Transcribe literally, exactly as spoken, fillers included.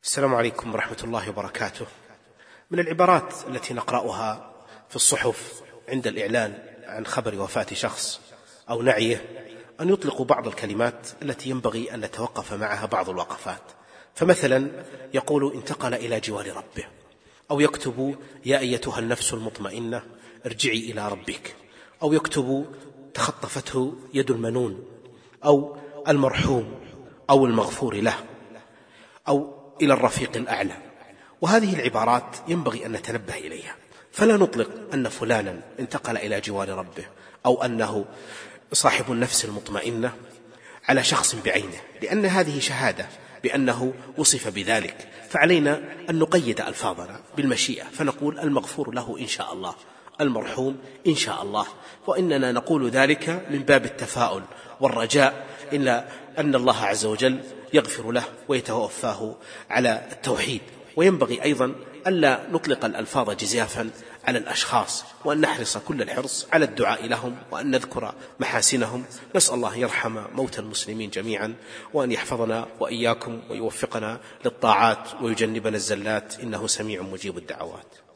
السلام عليكم ورحمة الله وبركاته. من العبارات التي نقرأها في الصحف عند الإعلان عن خبر وفاة شخص أو نعيه أن يطلقوا بعض الكلمات التي ينبغي أن نتوقف معها بعض الوقفات، فمثلا يقول انتقل إلى جوار ربه، أو يكتب يا أيتها النفس المطمئنة ارجعي إلى ربك، أو يكتب تخطفته يد المنون، أو المرحوم، أو المغفور له، أو إلى الرفيق الأعلى. وهذه العبارات ينبغي أن نتنبه إليها، فلا نطلق أن فلانا انتقل إلى جوار ربه أو أنه صاحب النفس المطمئنة على شخص بعينه، لأن هذه شهادة بأنه وصف بذلك، فعلينا أن نقيد ألفاظنا بالمشيئة، فنقول المغفور له إن شاء الله، المرحوم إن شاء الله، وإننا نقول ذلك من باب التفاؤل والرجاء إلا أن الله عز وجل يغفر له ويتوفاه على التوحيد. وينبغي أيضا ألا نطلق الألفاظ جزافا على الأشخاص، وأن نحرص كل الحرص على الدعاء لهم وأن نذكر محاسنهم. نسأل الله يرحم موتى المسلمين جميعا، وأن يحفظنا وإياكم ويوفقنا للطاعات ويجنبنا الزلات، إنه سميع مجيب الدعوات.